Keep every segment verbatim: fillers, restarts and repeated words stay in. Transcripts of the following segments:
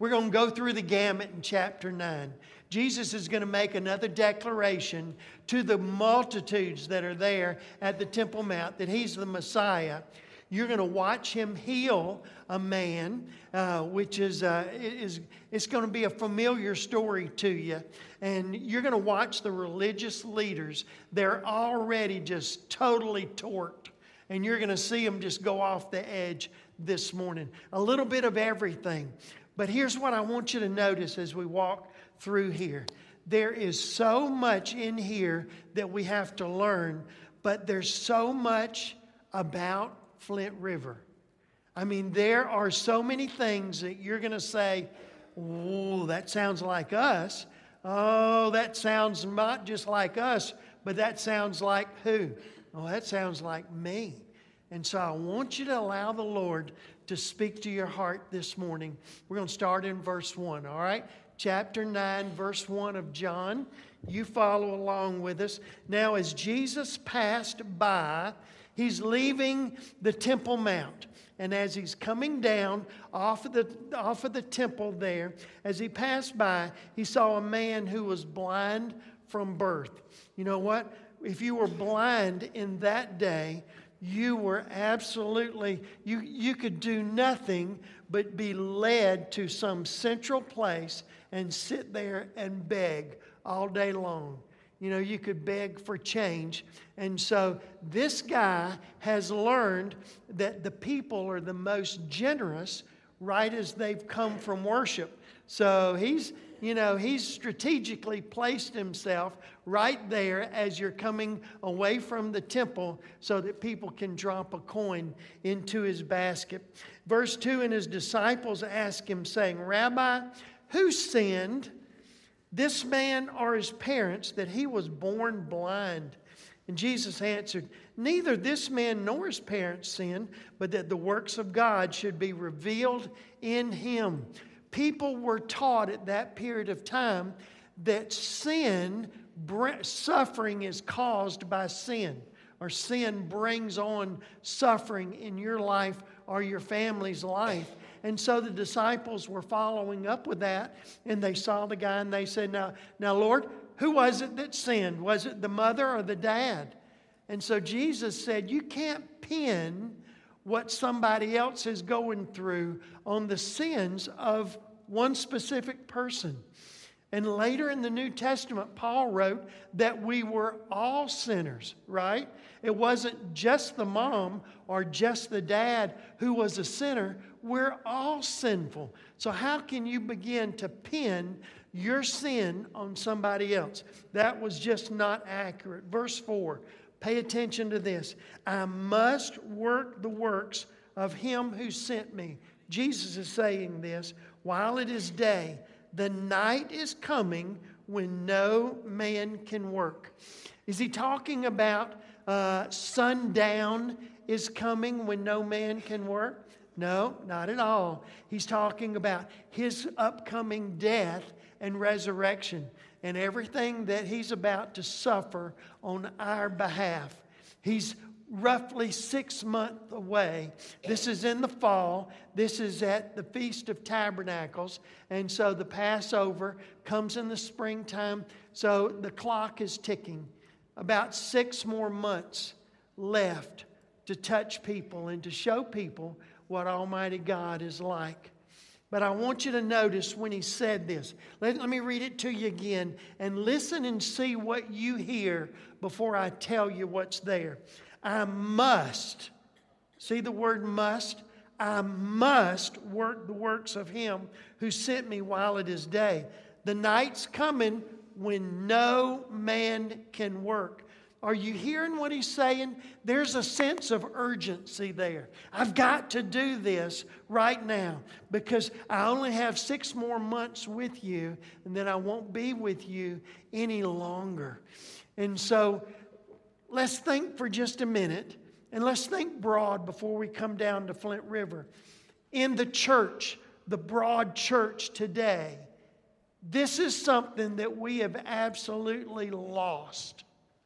We're going to go through the gamut in chapter nine. Jesus is going to make another declaration to the multitudes that are there at the Temple Mount that He's the Messiah. You're going to watch Him heal a man, uh, which is, uh, is it's going to be a familiar story to you. And you're going to watch the religious leaders. They're already just totally torqued. And you're going to see them just go off the edge this morning. A little bit of everything. But here's what I want you to notice as we walk through here. There is so much in here that we have to learn, but there's so much about Flint River. I mean, there are so many things that you're going to say, oh, that sounds like us. Oh, that sounds not just like us, but that sounds like who? Oh, that sounds like me. And so I want you to allow the Lord to speak to your heart this morning. We're going to start in verse one, all right? Chapter nine, verse one of John. You follow along with us. Now, as Jesus passed by, He's leaving the Temple Mount. And as He's coming down off of the, off of the temple there, as He passed by, He saw a man who was blind from birth. You know what? If you were blind in that day, you were absolutely, you, you could do nothing but be led to some central place and sit there and beg all day long. You know, you could beg for change. And so this guy has learned that the people are the most generous right as they've come from worship. So he's, you know, he's strategically placed himself right there as you're coming away from the temple so that people can drop a coin into his basket. Verse two, and his disciples ask him, saying, Rabbi, who sinned, this man or his parents, that he was born blind? And Jesus answered, neither this man nor his parents sinned, but that the works of God should be revealed in him. People were taught at that period of time that sin, suffering is caused by sin, or sin brings on suffering in your life or your family's life. And so the disciples were following up with that, and they saw the guy and they said, now, now Lord, who was it that sinned? Was it the mother or the dad? And so Jesus said, you can't pin what somebody else is going through on the sins of one specific person. And later in the New Testament, Paul wrote that we were all sinners, right? It wasn't just the mom or just the dad who was a sinner. We're all sinful. So how can you begin to pin your sin on somebody else? That was just not accurate. Verse four, pay attention to this. I must work the works of Him who sent me. Jesus is saying this while it is day. The night is coming when no man can work. Is He talking about uh, sundown is coming when no man can work? No, not at all. He's talking about His upcoming death and resurrection and everything that He's about to suffer on our behalf. He's roughly six months away. This is in the fall. This is at the Feast of Tabernacles. And so the Passover comes in the springtime. So the clock is ticking. About six more months left to touch people and to show people what Almighty God is like. But I want you to notice when He said this. Let, let me read it to you again and listen and see what you hear before I tell you what's there. I must, see the word must? I must work the works of Him who sent me while it is day. The night's coming when no man can work. Are you hearing what He's saying? There's a sense of urgency there. I've got to do this right now because I only have six more months with you and then I won't be with you any longer. And so let's think for just a minute, and let's think broad before we come down to Flint River. In the church, the broad church today, this is something that we have absolutely lost,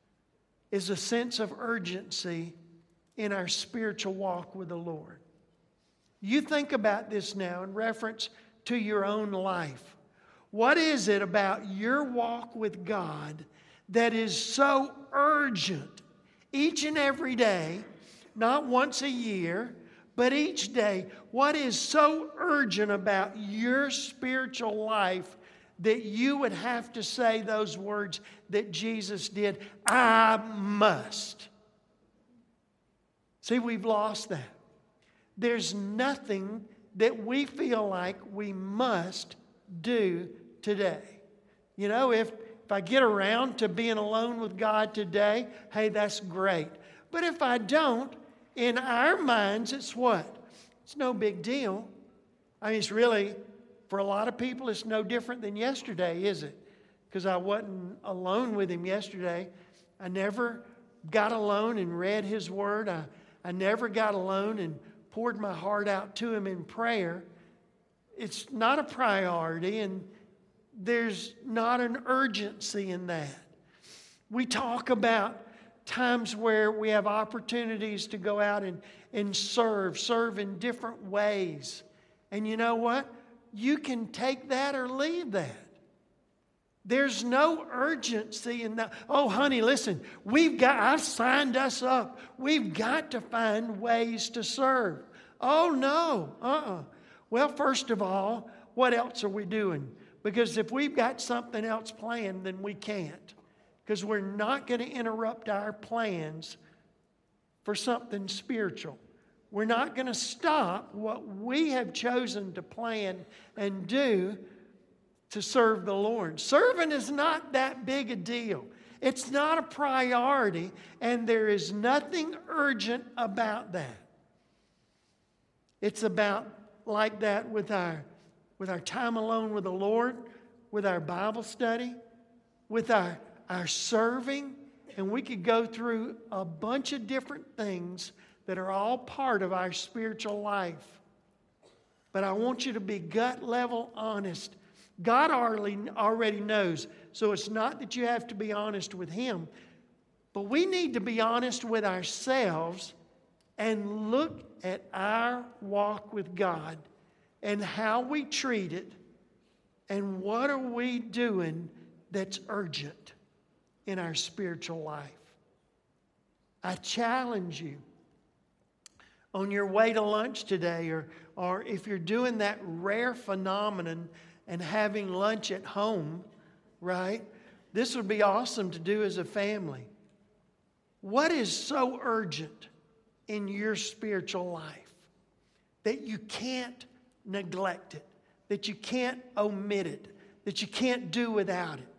is a sense of urgency in our spiritual walk with the Lord. You think about this now in reference to your own life? What is it about your walk with God that is so urgent each and every day, not once a year, but each day? What is so urgent about your spiritual life that you would have to say those words that Jesus did? I must. See, we've lost that. There's nothing that we feel like we must do today. You know, if, if I get around to being alone with God today, hey, that's great. But if I don't, in our minds, it's what? It's no big deal. I mean, it's really, for a lot of people, it's no different than yesterday, is it? Because I wasn't alone with Him yesterday. I never got alone and read His Word. I, I never got alone and poured my heart out to Him in prayer. It's not a priority, and there's not an urgency in that. We talk about times where we have opportunities to go out and, and serve, serve in different ways. And you know what? You can take that or leave that. There's no urgency in that. Oh, honey, listen, we've got, I've signed us up. We've got to find ways to serve. Oh, no, uh-uh. Well, first of all, what else are we doing? Because if we've got something else planned, then we can't. Because we're not going to interrupt our plans for something spiritual. We're not going to stop what we have chosen to plan and do to serve the Lord. Serving is not that big a deal. It's not a priority, and there is nothing urgent about that. It's about like that with our, with our time alone with the Lord, with our Bible study, with our, our serving, and we could go through a bunch of different things that are all part of our spiritual life. But I want you to be gut level honest. God already, already knows, so it's not that you have to be honest with Him, but we need to be honest with ourselves and look at our walk with God and how we treat it and what are we doing that's urgent in our spiritual life. I challenge you on your way to lunch today, or, or if you're doing that rare phenomenon and having lunch at home, right? This would be awesome to do as a family. What is so urgent in your spiritual life that you can't neglect it, that you can't omit it, that you can't do without it?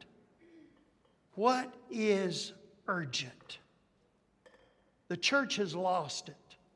What is urgent? The church has lost it.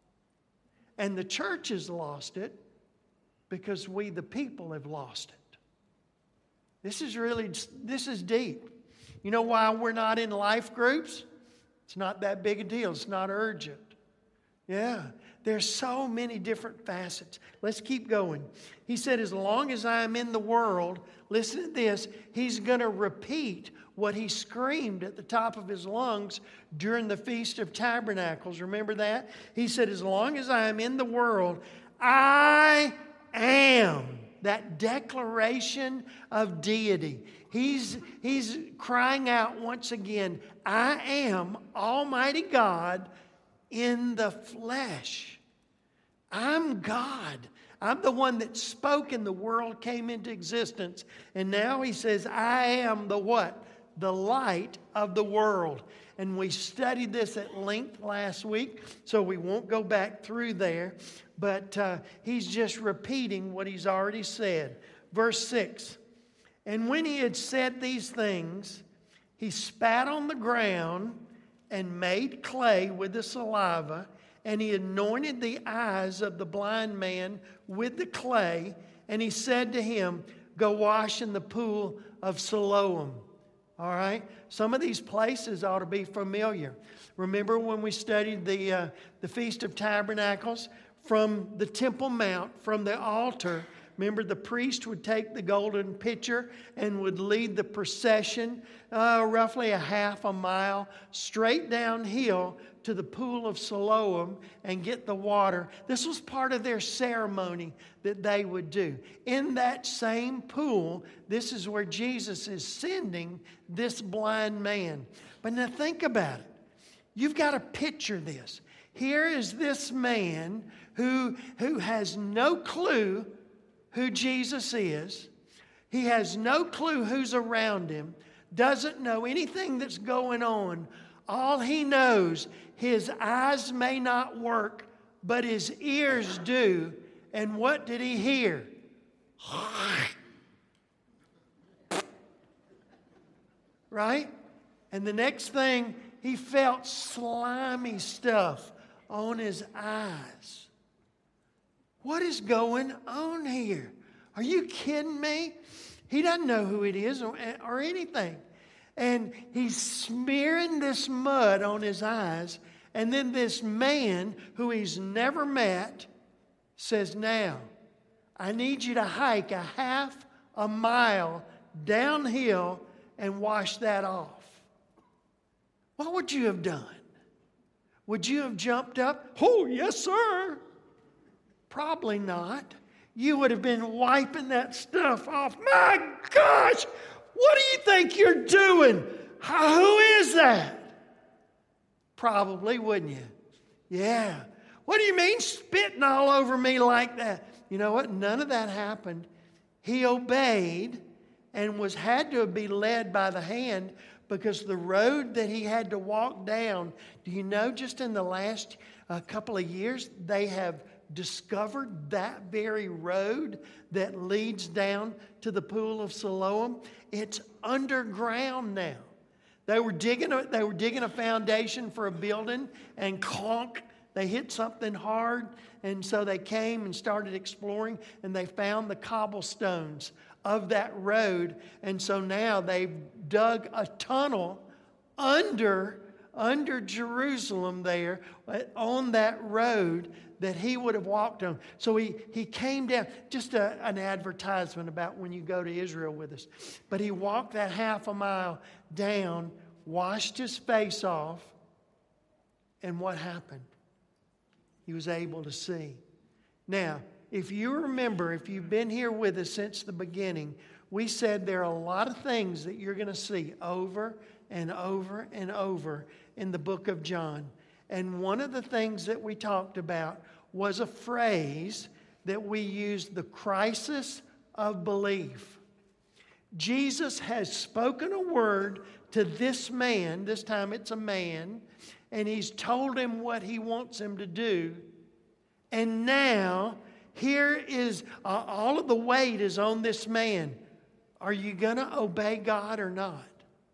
And the church has lost it because we, the people, have lost it. This is really, this is deep. You know why we're not in life groups? It's not that big a deal. It's not urgent. Yeah, there's so many different facets. Let's keep going. He said, as long as I am in the world, listen to this, He's going to repeat what He screamed at the top of His lungs during the Feast of Tabernacles. Remember that? He said, as long as I am in the world, I am. That declaration of deity. He's, he's crying out once again, I am Almighty God in the flesh. I'm God. I'm the one that spoke and the world came into existence. And now He says, I am the what? The light of the world. And we studied this at length last week, so we won't go back through there. But uh, He's just repeating what He's already said. Verse six, and when He had said these things, He spat on the ground and made clay with the saliva, and He anointed the eyes of the blind man with the clay, and He said to him, go wash in the pool of Siloam. All right? Some of these places ought to be familiar. Remember when we studied the, uh, the Feast of Tabernacles? From the Temple Mount, from the altar, remember the priest would take the golden pitcher and would lead the procession uh, roughly a half a mile straight downhill to the pool of Siloam and get the water. This was part of their ceremony that they would do. In that same pool, this is where Jesus is sending this blind man. But now think about it. You've got to picture this. Here is this man who, who has no clue who Jesus is. He has no clue who's around him. Doesn't know anything that's going on. All he knows, his eyes may not work, but his ears do. And what did he hear? Right? And the next thing, he felt slimy stuff on his eyes. What is going on here? Are you kidding me? He doesn't know who it is or, or anything. And he's smearing this mud on his eyes. And then this man who he's never met says, now, I need you to hike a half a mile downhill and wash that off. What would you have done? Would you have jumped up? Oh, yes, sir. Probably not. You would have been wiping that stuff off. My gosh, what do you think you're doing? How, who is that? Probably, wouldn't you? Yeah. What do you mean spitting all over me like that? You know what? None of that happened. He obeyed and was had to be led by the hand, because the road that he had to walk down, do you know, just in the last uh, couple of years, they have discovered that very road that leads down to the pool of Siloam. It's underground now. They were digging a, they were digging a foundation for a building, and clunk, they hit something hard, and so they came and started exploring, and they found the cobblestones of that road. And so now they've dug a tunnel under, under Jerusalem there on that road that he would have walked on. So he, he came down, just a, an advertisement about when you go to Israel with us. But he walked that half a mile down, washed his face off, and what happened? He was able to see. Now, if you remember, if you've been here with us since the beginning, we said there are a lot of things that you're going to see over and over and over in the book of John. And one of the things that we talked about was a phrase that we used, the crisis of belief. Jesus has spoken a word to this man, this time it's a man, and he's told him what he wants him to do. And now, here is, uh, all of the weight is on this man. Are you going to obey God or not?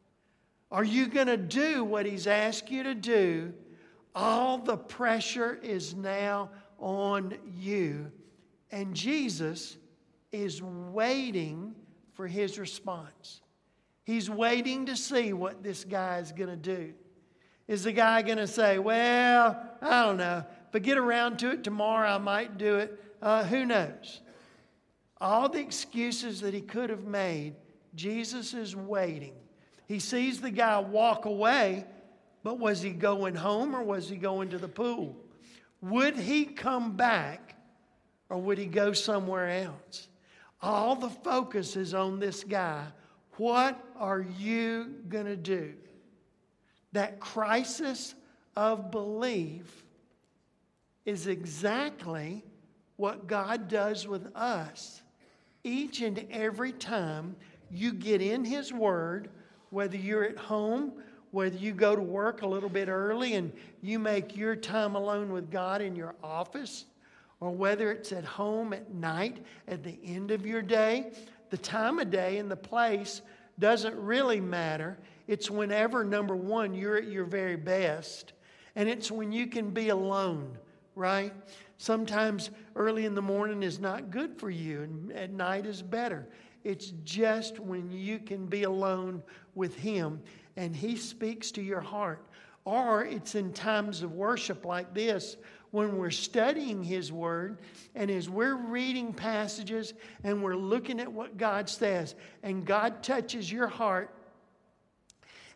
Are you going to do what he's asked you to do? All the pressure is now on you. And Jesus is waiting for his response. He's waiting to see what this guy is going to do. Is the guy going to say, well, I don't know, if I get around to it tomorrow, I might do it. Uh, who knows? All the excuses that he could have made, Jesus is waiting. He sees the guy walk away, but was he going home or was he going to the pool? Would he come back or would he go somewhere else? All the focus is on this guy. What are you going to do? That crisis of belief is exactly what God does with us each and every time you get in His Word, whether you're at home, whether you go to work a little bit early and you make your time alone with God in your office, or whether it's at home at night at the end of your day. The time of day and the place doesn't really matter. It's whenever, number one, you're at your very best, and it's when you can be alone, right? Sometimes early in the morning is not good for you, and at night is better. It's just when you can be alone with Him and He speaks to your heart. Or it's in times of worship like this when we're studying His Word, and as we're reading passages and we're looking at what God says, and God touches your heart,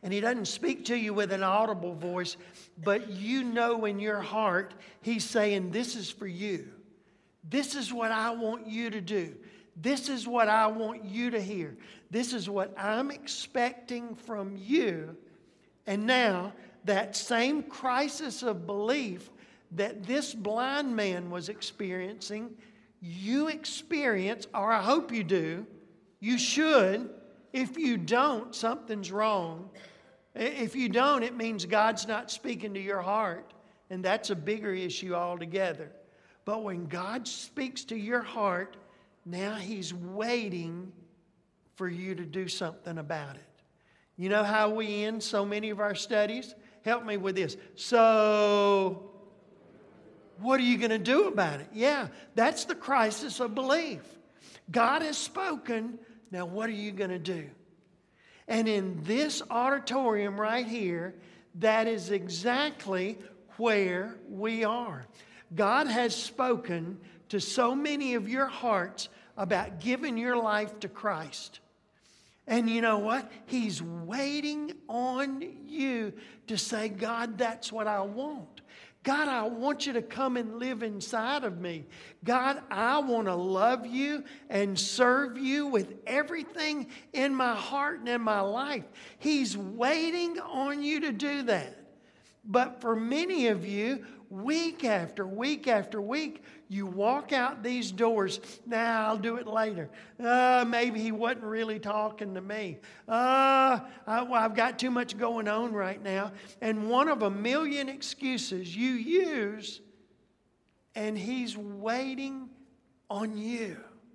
And He doesn't speak to you with an audible voice, but you know in your heart He's saying, this is for you. This is what I want you to do. This is what I want you to hear. This is what I'm expecting from you. And now, that same crisis of belief that this blind man was experiencing, you experience, or I hope you do. You should. If you don't, something's wrong. If you don't, it means God's not speaking to your heart. And that's a bigger issue altogether. But when God speaks to your heart, now He's waiting for you to do something about it. You know how we end so many of our studies? Help me with this. So, what are you going to do about it? Yeah, that's the crisis of belief. God has spoken. Now, what are you going to do? And in this auditorium right here, that is exactly where we are. God has spoken to so many of your hearts about giving your life to Christ. And you know what? He's waiting on you to say, God, that's what I want. God, I want you to come and live inside of me. God, I want to love you and serve you with everything in my heart and in my life. He's waiting on you to do that. But for many of you, week after week after week, you walk out these doors. Nah, I'll do it later. Uh, maybe he wasn't really talking to me. Uh, I, well, I've got too much going on right now. And one of a million excuses you use, and He's waiting on you.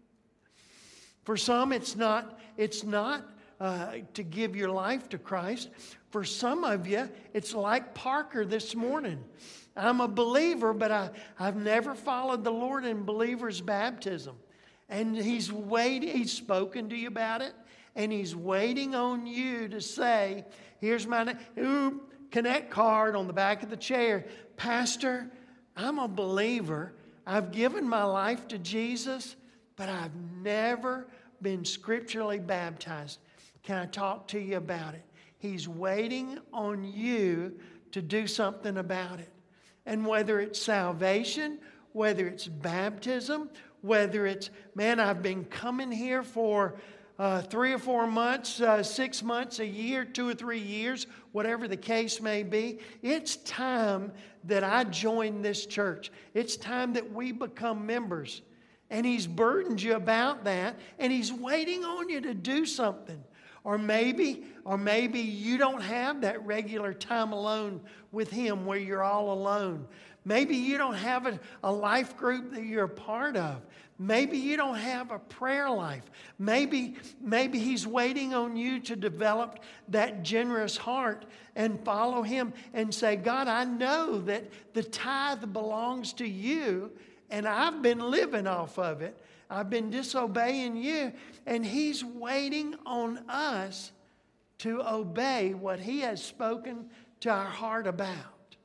For some, it's not, it's not uh, to give your life to Christ. For some of you, it's like Parker this morning. I'm a believer, but I, I've never followed the Lord in believer's baptism. And He's waiting, He's spoken to you about it, and He's waiting on you to say, here's my ooh, connect card on the back of the chair. Pastor, I'm a believer. I've given my life to Jesus, but I've never been scripturally baptized. Can I talk to you about it? He's waiting on you to do something about it. And whether it's salvation, whether it's baptism, whether it's, man, I've been coming here for uh, three or four months, uh, six months, a year, two or three years, whatever the case may be, it's time that I join this church. It's time that we become members. And He's burdened you about that, and He's waiting on you to do something. Or maybe, or maybe you don't have that regular time alone with Him where you're all alone. Maybe you don't have a, a life group that you're a part of. Maybe you don't have a prayer life. Maybe, maybe He's waiting on you to develop that generous heart and follow Him and say, God, I know that the tithe belongs to you, and I've been living off of it. I've been disobeying you, and He's waiting on us to obey what He has spoken to our heart about.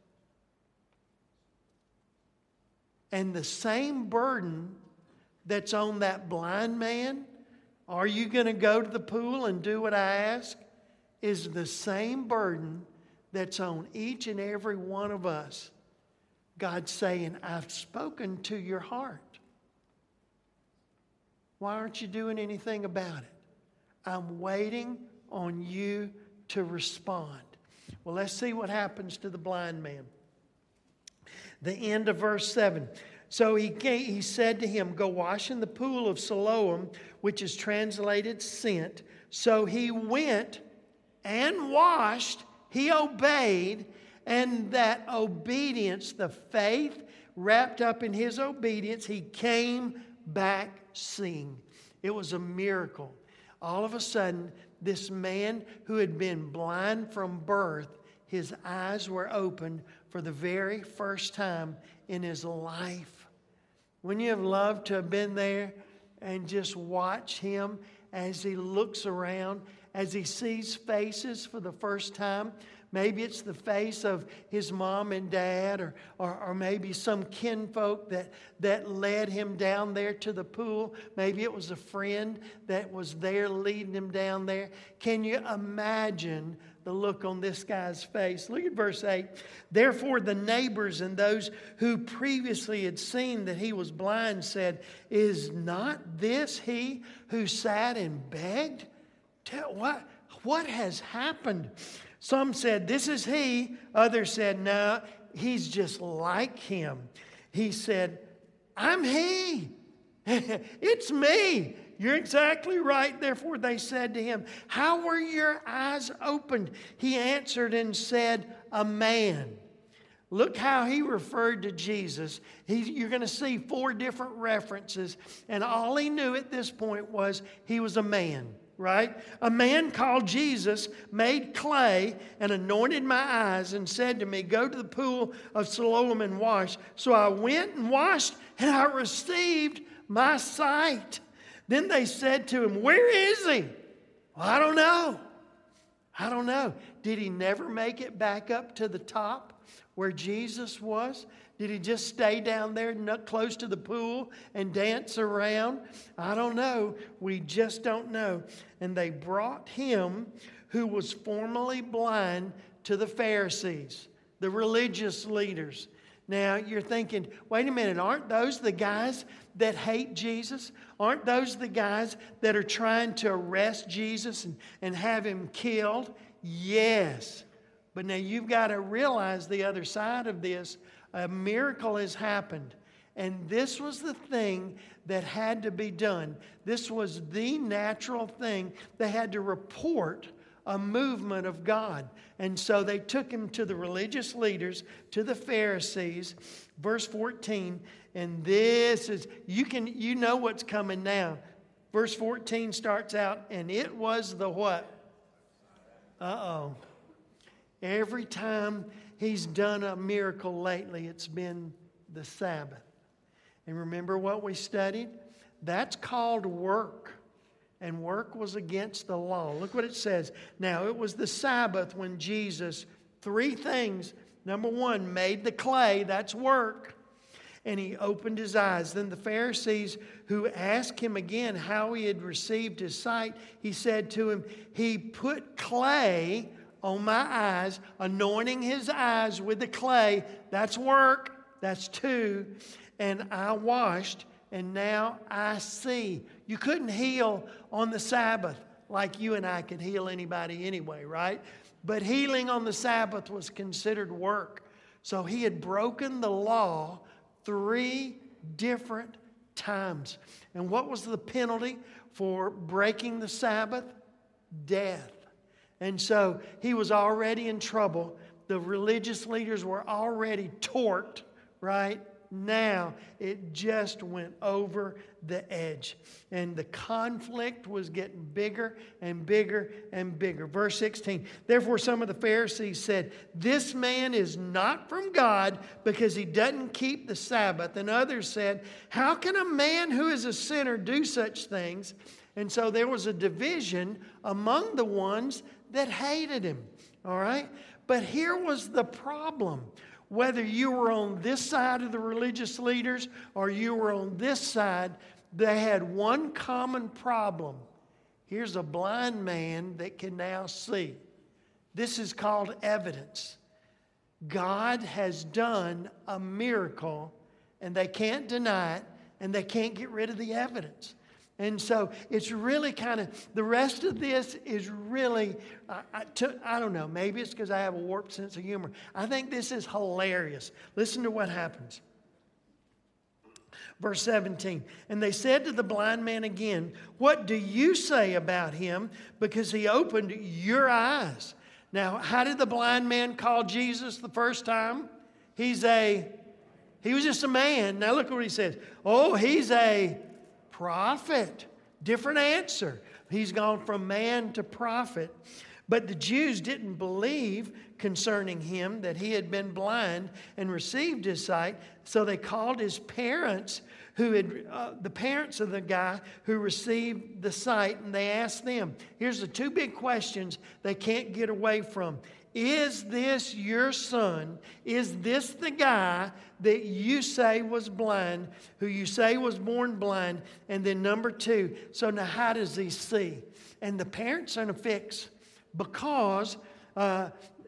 And the same burden that's on that blind man, are you going to go to the pool and do what I ask, is the same burden that's on each and every one of us. God's saying, I've spoken to your heart. Why aren't you doing anything about it? I'm waiting on you to respond. Well, let's see what happens to the blind man. The end of verse seven. So he, came, he said to him, go wash in the pool of Siloam, which is translated sent. So he went and washed. He obeyed. And that obedience, the faith wrapped up in his obedience, he came back seeing. It was a miracle. All of a sudden, this man who had been blind from birth, his eyes were opened for the very first time in his life. Wouldn't you have loved to have been there and just watch him as he looks around, as he sees faces for the first time? Maybe it's the face of his mom and dad, or, or, or maybe some kinfolk that, that led him down there to the pool. Maybe it was a friend that was there leading him down there. Can you imagine the look on this guy's face? Look at verse eight. Therefore the neighbors and those who previously had seen that he was blind said, "Is not this he who sat and begged? Tell, what, what has happened?" Some said, "This is he." Others said, "No, he's just like him." He said, "I'm he. It's me." You're exactly right. Therefore they said to him, "How were your eyes opened?" He answered and said, "A man." Look how he referred to Jesus. He, you're going to see four different references. And all he knew at this point was he was a man. Right? "A man called Jesus made clay and anointed my eyes and said to me, 'Go to the pool of Siloam and wash.' So I went and washed, and I received my sight." Then they said to him, "Where is he?" "Well, I don't know. I don't know." Did he never make it back up to the top where Jesus was? Did he just stay down there close to the pool and dance around? I don't know. We just don't know. And they brought him, who was formerly blind, to the Pharisees, the religious leaders. Now you're thinking, wait a minute, aren't those the guys that hate Jesus? Aren't those the guys that are trying to arrest Jesus and, and have him killed? Yes. But now you've got to realize the other side of this. A miracle has happened. And this was the thing that had to be done. This was the natural thing. They had to report a movement of God. And so they took him to the religious leaders, to the Pharisees. Verse fourteen. And this is, you can, you know what's coming now. Verse fourteen starts out, and it was the what? Uh-oh. Every time he's done a miracle lately, it's been the Sabbath. And remember what we studied? That's called work. And work was against the law. Look what it says. Now, it was the Sabbath when Jesus, three things. Number one, made the clay. That's work. And he opened his eyes. Then the Pharisees who asked him again how he had received his sight, he said to him, "He put clay on my eyes," anointing his eyes with the clay. That's work. That's two. "And I washed, and now I see." You couldn't heal on the Sabbath like you and I could heal anybody anyway, right? But healing on the Sabbath was considered work. So he had broken the law three different times. And what was the penalty for breaking the Sabbath? Death. And so he was already in trouble. The religious leaders were already torqued, right? Now it just went over the edge. And the conflict was getting bigger and bigger and bigger. Verse sixteen, "Therefore some of the Pharisees said, 'This man is not from God because he doesn't keep the Sabbath.' And others said, 'How can a man who is a sinner do such things?' And so there was a division among the ones that hated him. All right? But here was the problem. Whether you were on this side of the religious leaders or you were on this side, they had one common problem. Here's a blind man that can now see. This is called evidence. God has done a miracle, and they can't deny it, and they can't get rid of the evidence. And so it's really kind of, the rest of this is really, I, I, to, I don't know, maybe it's because I have a warped sense of humor. I think this is hilarious. Listen to what happens. Verse seventeen, "And they said to the blind man again, 'What do you say about him? Because he opened your eyes.'" Now, how did the blind man call Jesus the first time? He's a, he was just a man. Now look what he says. Oh, he's a prophet. Different answer. He's gone from man to prophet. But the Jews didn't believe concerning him that he had been blind and received his sight. So they called his parents, who had uh, the parents of the guy who received the sight, and they asked them. Here's the two big questions they can't get away from. is this your son? Is this the guy that you say was blind, who you say was born blind? And then number two, so now how does he see? And the parents are in a fix because uh,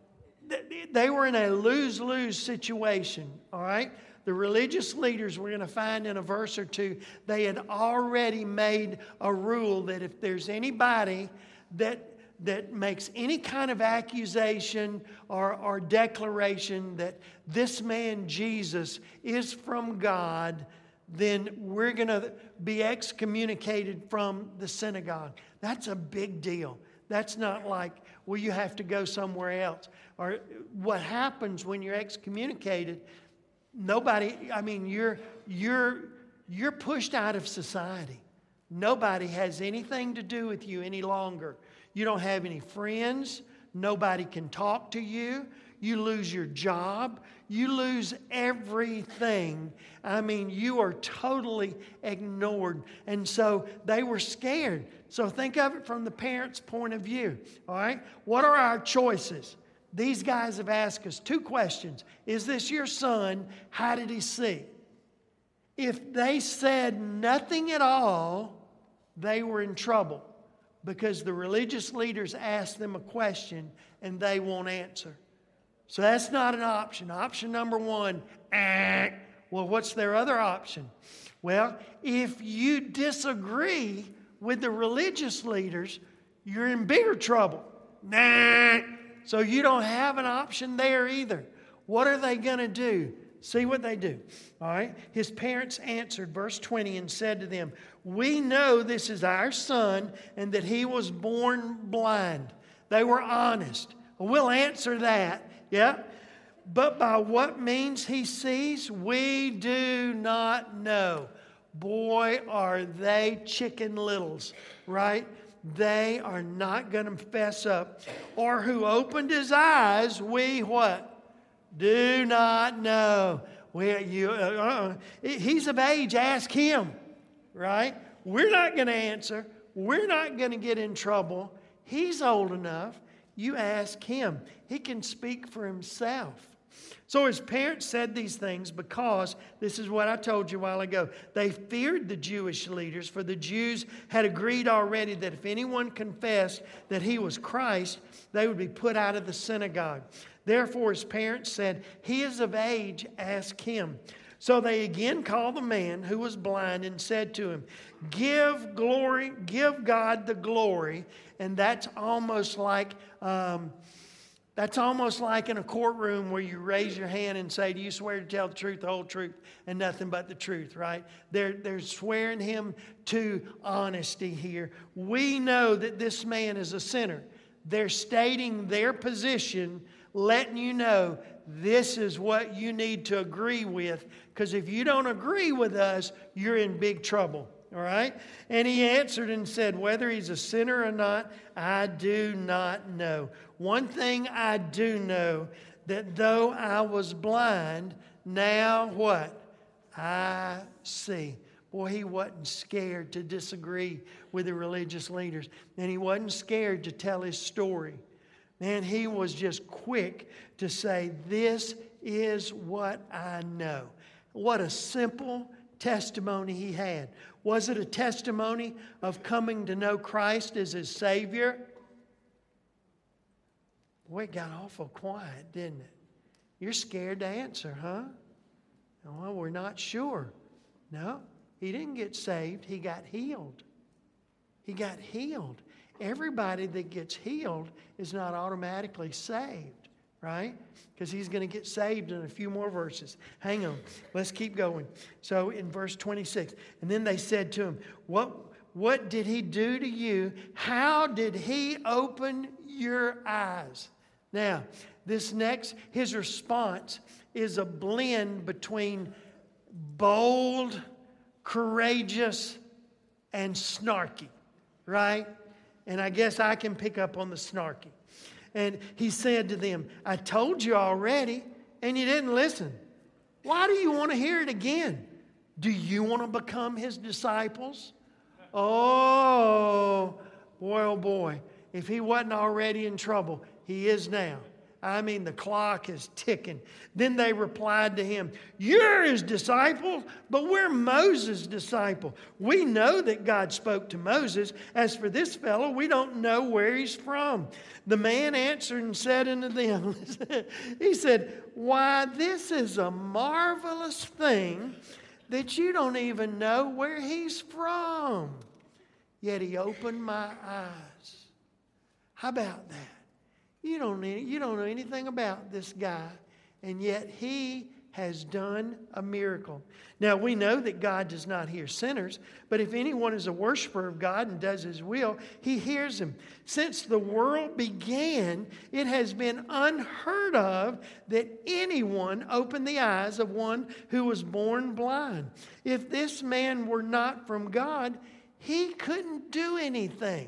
they were in a lose-lose situation, all right? The religious leaders, we're going to find in a verse or two, they had already made a rule that if there's anybody that that makes any kind of accusation or, or declaration that this man Jesus is from God, then we're going to be excommunicated from the synagogue. That's a big deal. That's not like, well, you have to go somewhere else. Or what happens when you're excommunicated, nobody, I mean, you're, you're, you're pushed out of society. Nobody has anything to do with you any longer. You don't have any friends. Nobody can talk to you. You lose your job. You lose everything. I mean, you are totally ignored. And so they were scared. So think of it from the parents' point of view. All right? What are our choices? These guys have asked us two questions. Is this your son? How did he see? If they said nothing at all, they were in trouble. Because the religious leaders asked them a question and they won't answer. So that's not an option. Option number one, eh. Well, what's their other option? Well, if you disagree with the religious leaders, you're in bigger trouble. Nah. So you don't have an option there either. What are they going to do? See what they do. All right. His parents answered, verse twenty, and said to them, we know this is our son and that he was born blind. They were honest. We'll answer that. Yeah. But by what means he sees, we do not know. Boy, are they chicken littles, right? They are not going to fess up. Or who opened his eyes, we what? Do not know. Well, you, uh, uh, he's of age, ask him, right? We're not going to answer. We're not going to get in trouble. He's old enough. You ask him. He can speak for himself. So his parents said these things because, this is what I told you a while ago, they feared the Jewish leaders, for the Jews had agreed already that if anyone confessed that he was Christ, they would be put out of the synagogue. Therefore his parents said, he is of age, ask him. So they again called the man who was blind and said to him, give glory, give God the glory. And that's almost like... Um, That's almost like in a courtroom where you raise your hand and say, do you swear to tell the truth, the whole truth, and nothing but the truth, right? They're, they're swearing him to honesty here. We know that this man is a sinner. They're stating their position, letting you know this is what you need to agree with, because if you don't agree with us, you're in big trouble. All right? And he answered and said, whether he's a sinner or not, I do not know. One thing I do know, that though I was blind, now what? I see. Boy, he wasn't scared to disagree with the religious leaders. And he wasn't scared to tell his story. Man, he was just quick to say, this is what I know. What a simple testimony he had. Was it a testimony of coming to know Christ as his Savior? Boy, it got awful quiet, didn't it? You're scared to answer, huh? Well, we're not sure. No, he didn't get saved. He got healed. He got healed. Everybody that gets healed is not automatically saved, right? Because he's going to get saved in a few more verses. Hang on. Let's keep going. So in verse twenty-six, and then they said to him, what, what did he do to you? How did he open your eyes? Now, this next, his response is a blend between bold, courageous, and snarky, right? And I guess I can pick up on the snarky. And he said to them, I told you already, and you didn't listen. Why do you want to hear it again? Do you want to become his disciples? Oh, boy, oh boy. If he wasn't already in trouble, he is now. I mean, the clock is ticking. Then they replied to him, "You're his disciple, but we're Moses' disciple. We know that God spoke to Moses. As for this fellow, we don't know where he's from." The man answered and said unto them, he said, "Why, this is a marvelous thing that you don't even know where he's from. Yet he opened my eyes." How about that? You don't need, you don't know anything about this guy, and yet he has done a miracle. Now, we know that God does not hear sinners, but if anyone is a worshiper of God and does his will, he hears him. Since the world began, it has been unheard of that anyone opened the eyes of one who was born blind. If this man were not from God, he couldn't do anything.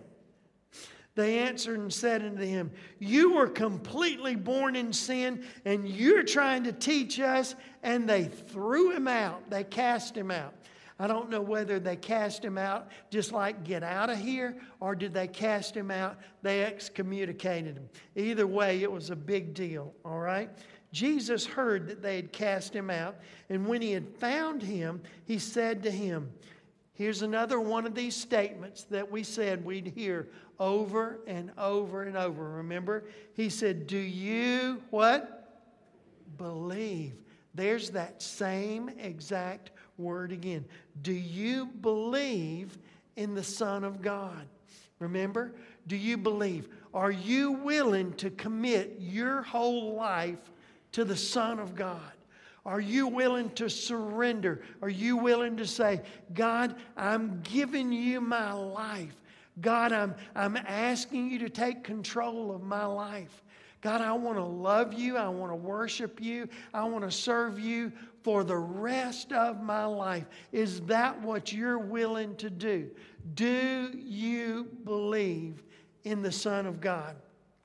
They answered and said unto him, "You were completely born in sin, and you're trying to teach us." And they threw him out. They cast him out. I don't know whether they cast him out just like get out of here, or did they cast him out? They excommunicated him. Either way, it was a big deal, all right? Jesus heard that they had cast him out, and when he had found him, he said to him, here's another one of these statements that we said we'd hear over and over and over. Remember? He said, "Do you," what? "Believe." There's that same exact word again. Do you believe in the Son of God? Remember? Do you believe? Are you willing to commit your whole life to the Son of God? Are you willing to surrender? Are you willing to say, "God, I'm giving you my life. God, I'm, I'm asking you to take control of my life. God, I want to love you. I want to worship you. I want to serve you for the rest of my life." Is that what you're willing to do? Do you believe in the Son of God?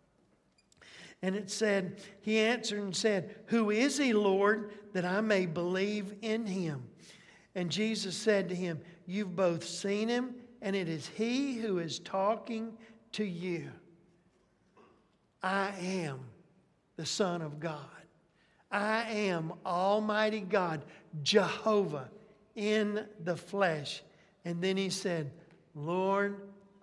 And it said, he answered and said, "Who is he, Lord, that I may believe in him?" And Jesus said to him, "You've both seen him, and it is he who is talking to you. I am the Son of God. I am Almighty God, Jehovah, in the flesh." And then he said, "Lord,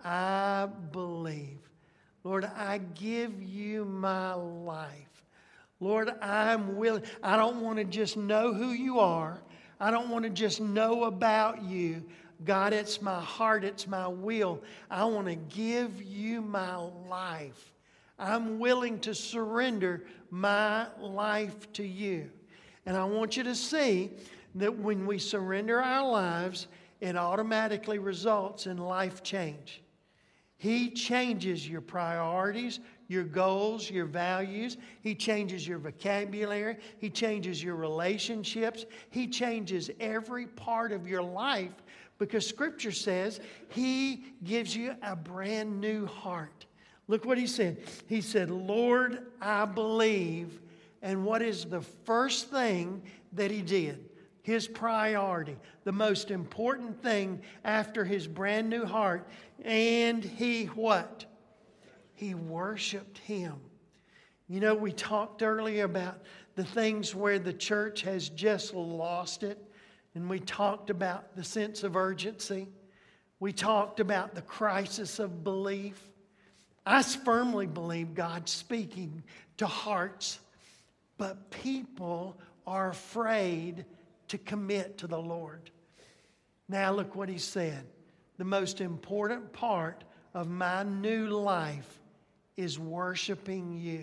I believe. Lord, I give you my life. Lord, I'm willing. I don't want to just know who you are. I don't want to just know about you. God, it's my heart, it's my will. I want to give you my life. I'm willing to surrender my life to you." And I want you to see that when we surrender our lives, it automatically results in life change. He changes your priorities, your goals, your values. He changes your vocabulary. He changes your relationships. He changes every part of your life, because Scripture says He gives you a brand new heart. Look what He said. He said, "Lord, I believe." And what is the first thing that He did? His priority, the most important thing after his brand new heart. And he what? He worshiped Him. You know, we talked earlier about the things where the church has just lost it. And we talked about the sense of urgency. We talked about the crisis of belief. I firmly believe God's speaking to hearts, but people are afraid to commit to the Lord. Now look what He said. The most important part of my new life is worshiping you.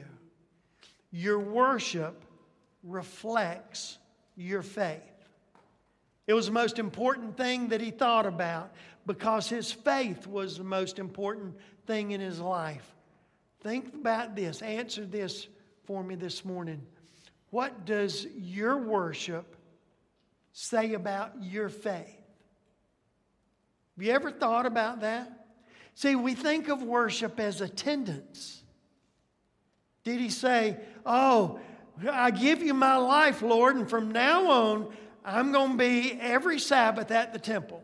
Your worship reflects your faith. It was the most important thing that he thought about, because his faith was the most important thing in his life. Think about this. Answer this for me this morning. What does your worship say about your faith? Have you ever thought about that? See, we think of worship as attendance. Did he say, "Oh, I give you my life, Lord, and from now on, I'm going to be every Sabbath at the temple"?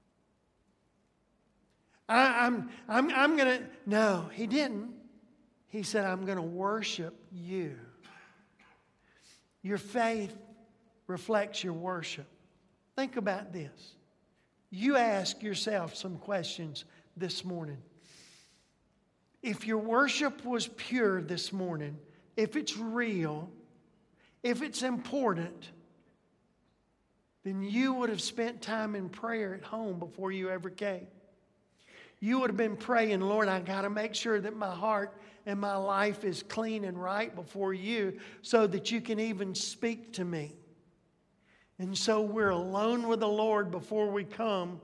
I, I'm, I'm, I'm going to... No, he didn't. He said, I'm going to worship you. Your faith reflects your worship. Think about this. You ask yourself some questions this morning. If your worship was pure this morning, if it's real, if it's important, then you would have spent time in prayer at home before you ever came. You would have been praying, Lord, I got to make sure that my heart and my life is clean and right before you so that you can even speak to me. And so we're alone with the Lord before we come.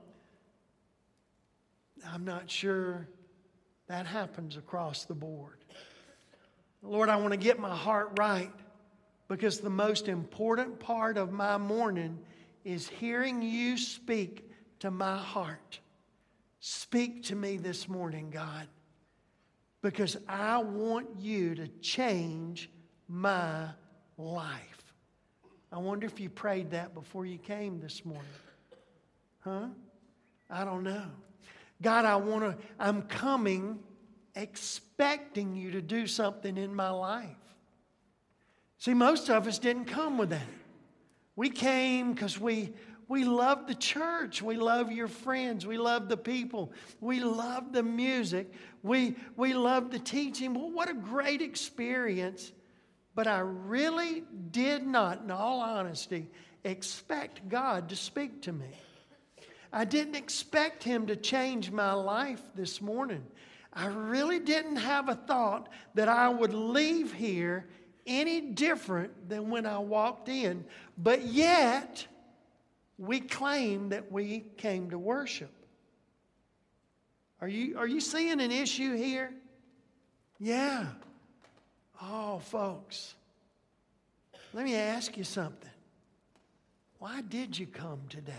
I'm not sure that happens across the board. Lord, I want to get my heart right because the most important part of my morning is hearing you speak to my heart. Speak to me this morning, God, because I want you to change my life. I wonder if you prayed that before you came this morning. Huh? I don't know. God, I want to, I'm coming expecting you to do something in my life. See, most of us didn't come with that. We came because we, we love the church. We love your friends. We love the people. We love the music. We, we love the teaching. Well, what a great experience. But I really did not, in all honesty, expect God to speak to me. I didn't expect Him to change my life this morning. I really didn't have a thought that I would leave here any different than when I walked in. But yet, we claim that we came to worship. Are you, are you seeing an issue here? Yeah. Oh, folks, let me ask you something. Why did you come today?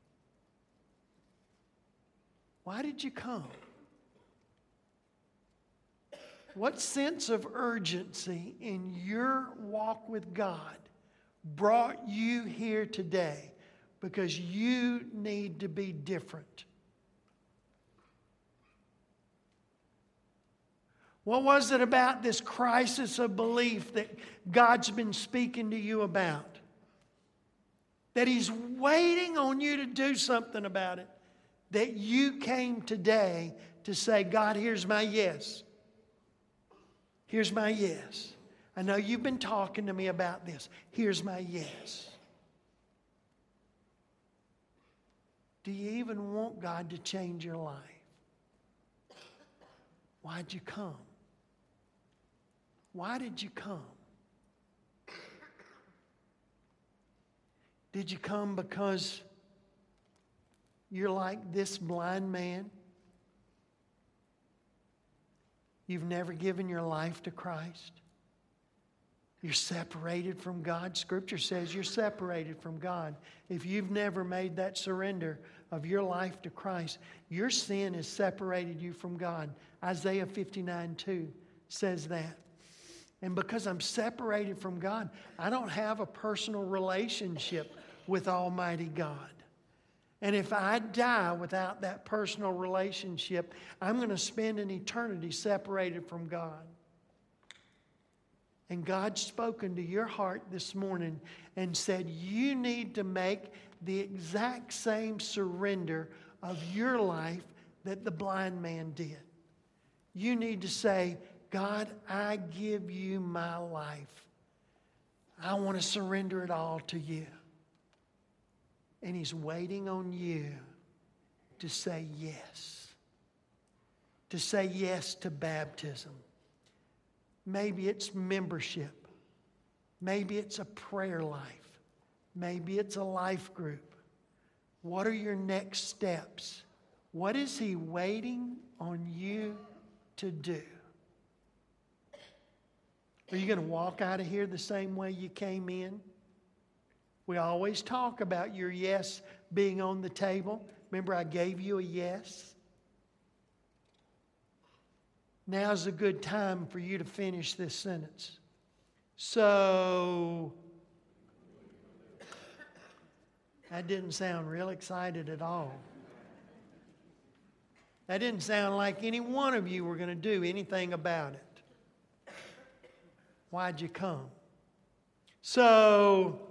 Why did you come? What sense of urgency in your walk with God brought you here today because you need to be different? What was it about this crisis of belief that God's been speaking to you about? That He's waiting on you to do something about it? That you came today to say, God, here's my yes. Here's my yes. I know you've been talking to me about this. Here's my yes. Do you even want God to change your life? Why'd you come? Why did you come? Did you come because you're like this blind man? You've never given your life to Christ. You're separated from God. Scripture says you're separated from God. If you've never made that surrender of your life to Christ, your sin has separated you from God. Isaiah fifty-nine two says that. And because I'm separated from God, I don't have a personal relationship with Almighty God. And if I die without that personal relationship, I'm going to spend an eternity separated from God. And God's spoken to your heart this morning and said, you need to make the exact same surrender of your life that the blind man did. You need to say, God, I give you my life. I want to surrender it all to you. And He's waiting on you to say yes. To say yes to baptism. Maybe it's membership. Maybe it's a prayer life. Maybe it's a life group. What are your next steps? What is He waiting on you to do? Are you going to walk out of here the same way you came in? We always talk about your yes being on the table. Remember, I gave you a yes. Now's a good time for you to finish this sentence. So, that didn't sound real excited at all. That didn't sound like any one of you were going to do anything about it. Why'd you come? So,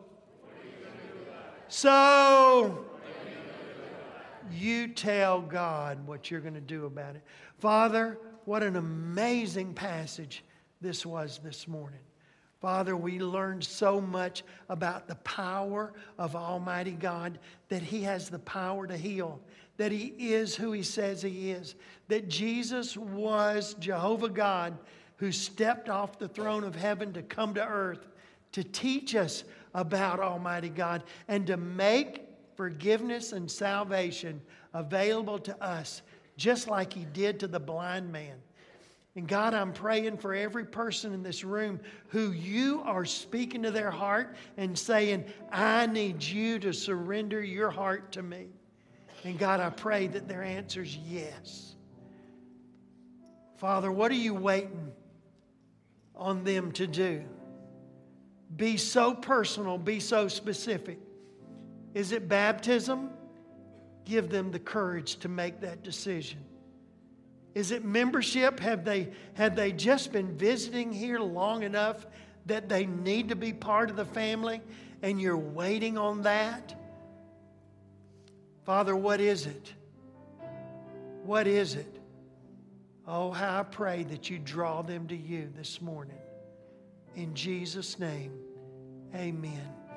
so, you tell God what you're going to do about it. Father, what an amazing passage this was this morning. Father, we learned so much about the power of Almighty God, that He has the power to heal, that He is who He says He is, that Jesus was Jehovah God who stepped off the throne of heaven to come to earth to teach us about Almighty God and to make forgiveness and salvation available to us, just like He did to the blind man. And God, I'm praying for every person in this room who you are speaking to their heart and saying, I need you to surrender your heart to me. And God, I pray that their answer is yes. Father, what are you waiting on them to do? Be so personal, be so specific. Is it baptism? Give them the courage to make that decision. Is it membership? Have they, have they just been visiting here long enough that they need to be part of the family and you're waiting on that? Father, what is it? What is it? Oh, how I pray that you draw them to you this morning. In Jesus' name, amen.